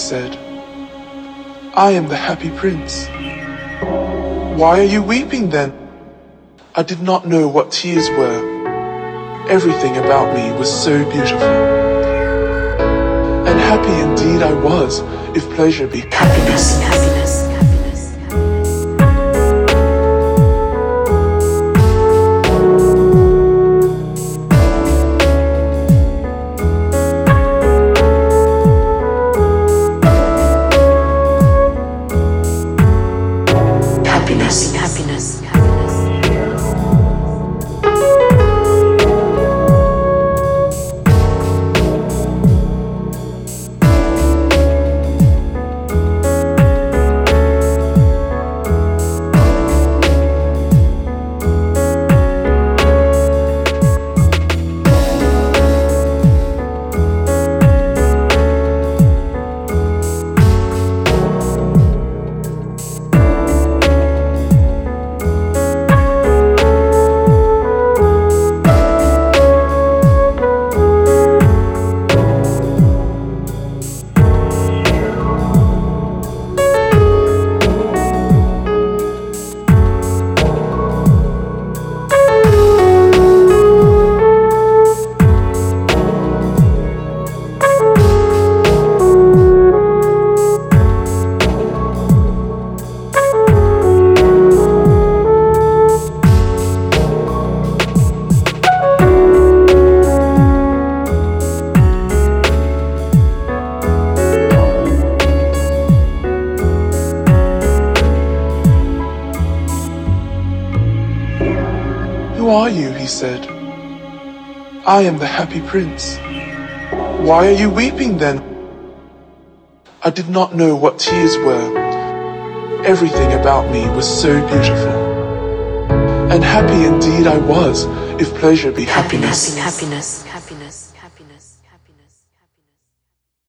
said. I am the happy prince. Why are you weeping then? I did not know what tears were. Everything about me was so beautiful. And happy indeed I was, if pleasure be happiness. Happiness. Who are you? He said. I am the happy prince. Why are you weeping then? I did not know what tears were. Everything about me was so beautiful. And happy indeed I was, if pleasure be happiness. Happiness.